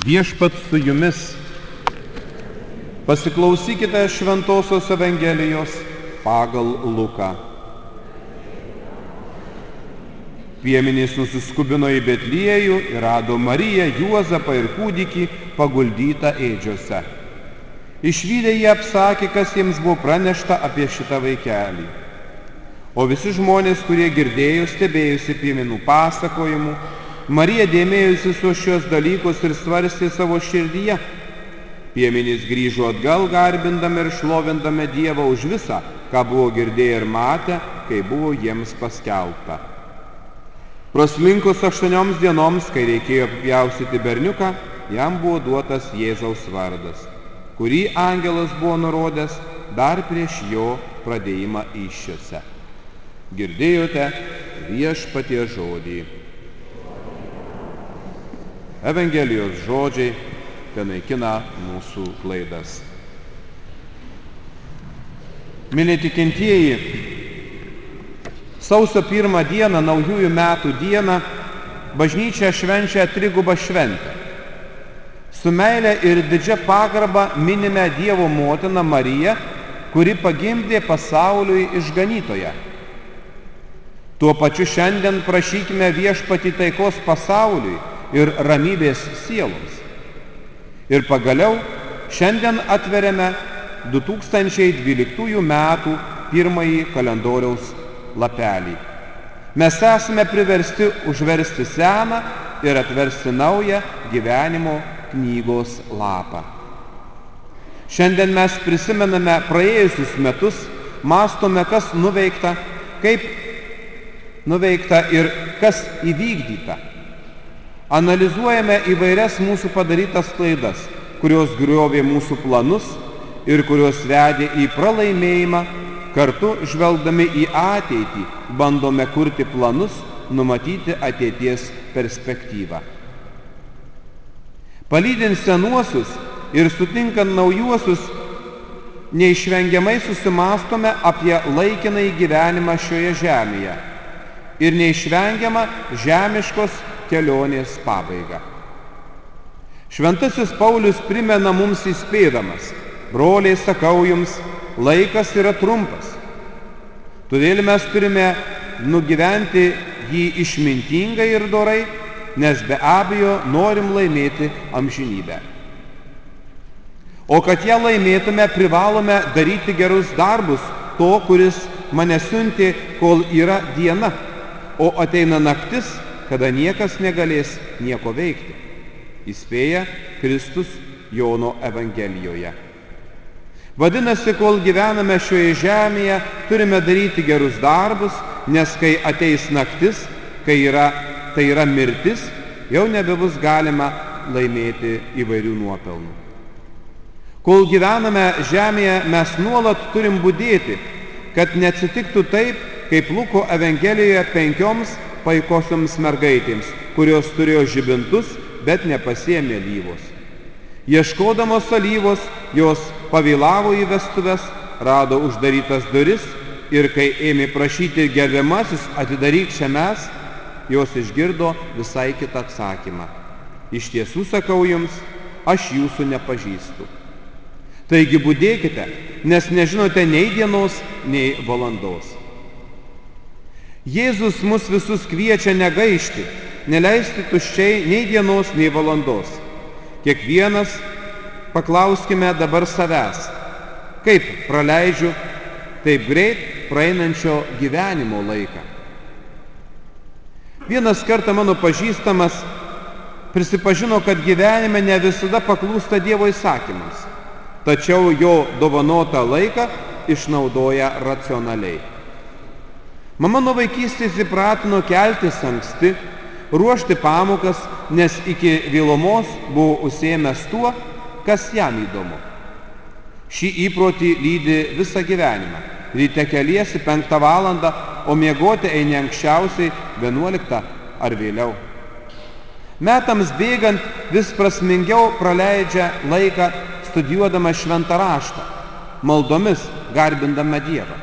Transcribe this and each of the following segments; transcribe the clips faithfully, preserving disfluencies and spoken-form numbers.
Viešpats su jumis. Pasiklausykite Šventosios Evangelijos pagal Luką. Piemenys nusiskubino į Betliejų ir rado Mariją, Juozapą ir kūdikį paguldytą ėdžiose. Išvydę jie apsakė, kas jiems buvo pranešta apie šitą vaikelį. O visi žmonės, kurie girdėjo, stebėjusi piemenų pasakojimu, Marija dėmėjusi su šios dalykus ir svarstė savo širdyje. Piemenys grįžo atgal, garbindami ir šlovindami Dievą už visą, ką buvo girdėję ir matę, kai buvo jiems paskelbta. Praslinkus aštuonioms dienoms, kai reikėjo apipjaustyti berniuką, jam buvo duotas Jėzaus vardas, kurį angelas buvo nurodęs dar prieš jo pradėjimą įsčiose. Girdėjote Viešpaties žodį. Evangelijos žodžiai panaikina mūsų klaidas. Mėly tikintieji, sausio pirmą dieną, naujųjų metų dieną, bažnyčia švenčia trigubą šventę. Su meile ir didžia pagarba minime Dievo motiną Mariją, kuri pagimdė pasauliui išganytoją. Tuo pačiu šiandien prašykime Viešpatį taikos pasauliui ir ramybės sieloms. Ir pagaliau šiandien atveriame du tūkstančiai dvyliktųjų metų pirmąjį kalendoriaus lapelį. Mes esame priversti užversti seną ir atversti naują gyvenimo knygos lapą. Šiandien mes prisimename praėjusius metus, mąstome, kas nuveikta, kaip nuveikta ir kas įvykdyta. Analizuojame įvairias mūsų padarytas klaidas, kurios griovė mūsų planus ir kurios vedė į pralaimėjimą. Kartu žvelgdami į ateitį bandome kurti planus, numatyti ateities perspektyvą. Palydint senuosius ir sutinkant naujuosius, neišvengiamai susimąstome apie laikinąjį gyvenimą šioje žemėje ir neišvengiamą žemiškos kelionės pabaigą. Šventasis Paulius primena mums įspėdamas: broliai, sakau jums, laikas yra trumpas. Todėl mes turime nugyventi jį išmintingai ir dorai, nes be abejo norim laimėti amžinybę. O kad ją laimėtume, privalome daryti gerus darbus to, kuris mane siuntė, kol yra diena, o ateina naktis, kada niekas negalės nieko veikti. Įspėja Kristus Jono Evangelijoje. Vadinasi, kol gyvename šioje žemėje, turime daryti gerus darbus, nes kai ateis naktis, kai yra, tai yra mirtis, jau nebebus galima laimėti įvairių nuopelnų. Kol gyvename žemėje, mes nuolat turim budėti, kad neatsitiktų taip, kaip Luko Evangelijoje penkioms paikosioms mergaitėms, kurios turėjo žibintus, bet nepasiėmė alyvos. Ieškodamos alyvos, jos pavėlavo į vestuves, rado uždarytas duris ir kai ėmė prašyti: gerbiamasis, atidaryk čia mes, jos išgirdo visai kitą atsakymą: iš tiesų sakau jums, aš jūsų nepažįstu. Taigi budėkite, nes nežinote nei dienos, nei valandos. Jėzus mus visus kviečia negaišti, neleisti tuščiai nei dienos, nei valandos. Kiekvienas paklauskime dabar savęs: kaip praleidžiu taip greit praeinančio gyvenimo laiką. Vienas kartą mano pažįstamas prisipažino, kad gyvenime ne visada paklūsta Dievo įsakymams, tačiau jo dovanotą laiką išnaudoja racionaliai. Mama nuo vaikystės įpratino keltis anksti, ruošti pamokas, nes iki vėlumos buvo užsiėmęs tuo, kas jam įdomu. Šį įprotį lydi visą gyvenimą. Ryte keliesi penktą valandą, o miegoti eini anksčiausiai vienuoliktą ar vėliau. Metams bėgant vis prasmingiau praleidžia laiką studijuodama šventą raštą, maldomis garbindama Dievą.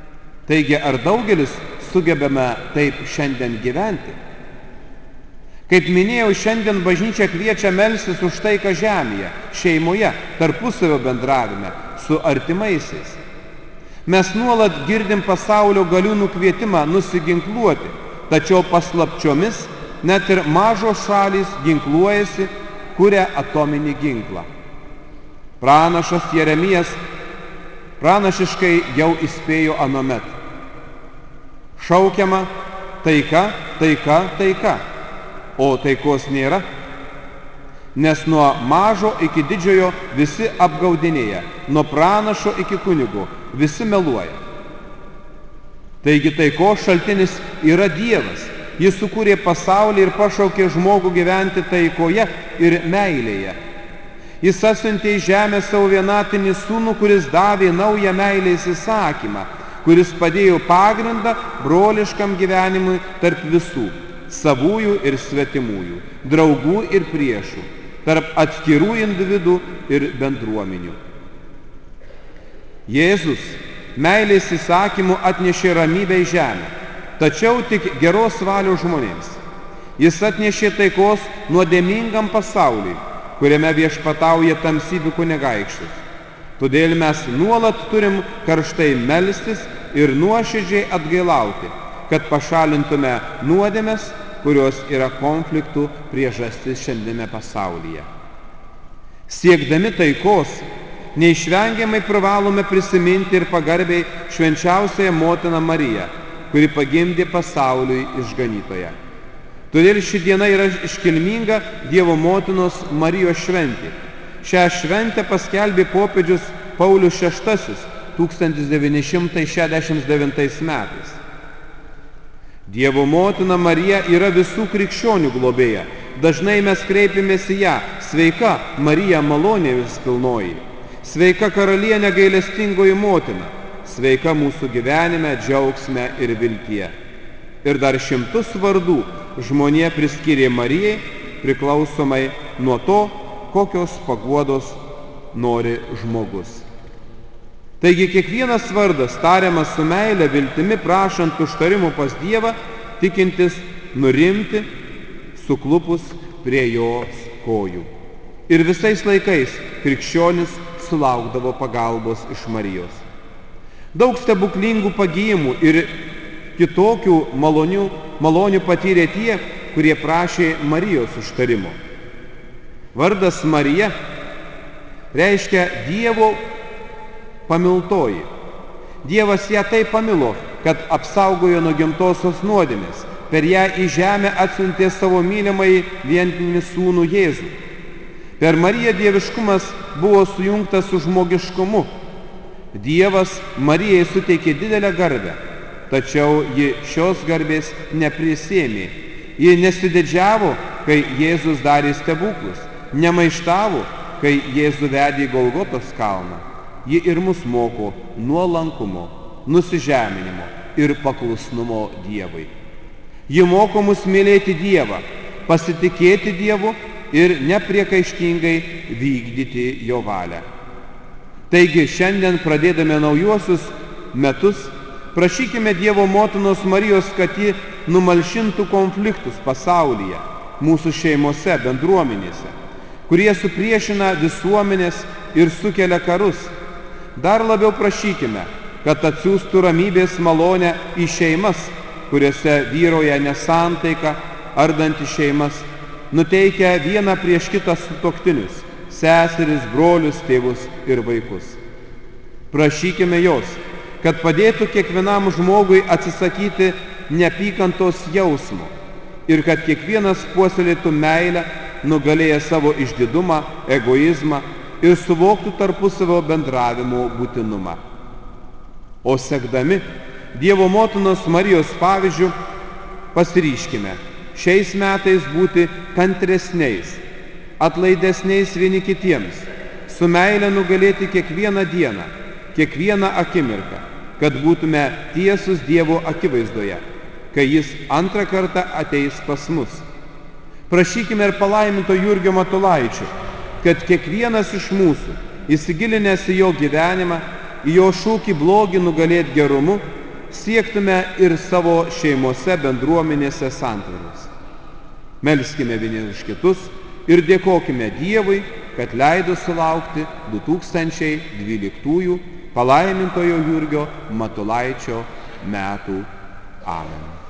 Taigi, ar daugelis sugebame taip šiandien gyventi? Kaip minėjau, šiandien bažnyčia kviečia melstis už taiką žemėje, šeimoje, tarpusavio bendravime, su artimaisiais. Mes nuolat girdim pasaulio galiūnų kvietimą nusiginkluoti, tačiau paslapčiomis net ir mažos šalys ginkluojasi, kuria atominį ginklą. Pranašas Jeremijas pranašiškai jau įspėjo anuomet. Šaukiama taika, taika, taika, o taikos nėra, nes nuo mažo iki didžiojo visi apgaudinėja, nuo pranašo iki kunigo visi meluoja. Taigi taikos šaltinis yra Dievas. Jis sukūrė pasaulį ir pašaukė žmogų gyventi taikoje ir meilėje. Jis atsiuntė į žemę savo vienatinį sūnų, kuris davė naują meilės įsakymą, kuris padėjo pagrindą broliškam gyvenimui tarp visų, savųjų ir svetimųjų, draugų ir priešų, tarp atskirų individų ir bendruomenių. Jėzus meilės įsakymu atnešė ramybę į žemę, tačiau tik geros valios žmonėms. Jis atnešė taikos nuodėmingam pasauliui, kuriame viešpatauja tamsybių kunigaikštis. Todėl mes nuolat turim karštai melstis ir nuoširdžiai atgailauti, kad pašalintume nuodėmes, kurios yra konfliktų priežastis šiandiename pasaulyje. Siekdami taikos, neišvengiamai privalome prisiminti ir pagarbiai švenčiausiąją motiną Mariją, kuri pagimdė pasauliui išganytoją. Todėl ši diena yra iškilminga Dievo motinos Marijos šventė. Šią šventę paskelbė popiežius Paulius šeštasis tūkstantis devyni šimtai šešiasdešimt devintais metais. Dievo motina Marija yra visų krikščionių globėja. Dažnai mes kreipiamės į ją: sveika Marija, malonės pilnoji, sveika karalienė gailestingoji motina, sveika mūsų gyvenime, džiaugsme ir viltyje. Ir dar šimtus vardų žmonija priskyrė Marijai, priklausomai nuo to, kokios paguodos nori žmogus. Taigi kiekvienas vardas tariamas su meile, viltimi, prašant užtarimų pas Dievą, tikintis nurimti, suklupus prie jos kojų. Ir visais laikais krikščionis sulaukdavo pagalbos iš Marijos. Daug stebuklingų pagijimų ir kitokių malonių, malonių patyrė tie, kurie prašė Marijos užtarimo. Vardas Marija reiškia Dievo pamiltoji. Dievas ją taip pamilo, kad apsaugojo nuo gimtosios nuodėmės. Per ją į žemę atsiuntė savo mylimąjį vienintelį sūnų Jėzų. Per Mariją dieviškumas buvo sujungtas su žmogiškumu. Dievas Marijai suteikė didelę garbę, tačiau ji šios garbės neprisėmė. Ji nesididžiavo, kai Jėzus darė stebuklus, nemaištavo, kai Jėzų vedė į Golgotos kalną. Ji ir mus moko nuolankumo, nusižeminimo ir paklusnumo Dievui. Ji moko mus mylėti Dievą, pasitikėti Dievu ir nepriekaištingai vykdyti jo valią. Taigi šiandien, pradėdami naujuosius metus, prašykime Dievo motinos Marijos, kad ji numalšintų konfliktus pasaulyje, mūsų šeimose, bendruomenėse, kurie supriešina visuomenės ir sukelia karus. Dar labiau prašykime, kad atsiųstų ramybės malonę į šeimas, kuriuose vyrauja nesantaika, ardanti šeimas, nuteikia vieną prieš kitą sutuoktinius, seseris, brolius, tėvus ir vaikus. Prašykime jos, kad padėtų kiekvienam žmogui atsisakyti neapykantos jausmo ir kad kiekvienas puoselėtų meilę, nugalėję savo išdidumą, egoizmą ir suvoktų tarpusavio bendravimo būtinumą. O sekdami Dievo motinos Marijos pavyzdžiu, pasiryškime šiais metais būti kantresniais, atlaidesniais vieni kitiems, su meile nugalėti kiekvieną dieną, kiekvieną akimirką, kad būtume tiesus Dievo akivaizdoje, kai Jis antrą kartą ateis pas mus. Prašykime ir palaiminto Jurgio Matulaičio, kad kiekvienas iš mūsų, įsigilinęs į jo gyvenimą, į jo šūkį blogį nugalėti gerumu, siektume ir savo šeimose, bendruomenėse santvaros. Melskime vieni už kitus ir dėkokime Dievui, kad leido sulaukti du tūkstančiai dvyliktųjų palaimintojo Jurgio Matulaičio metų. Amen.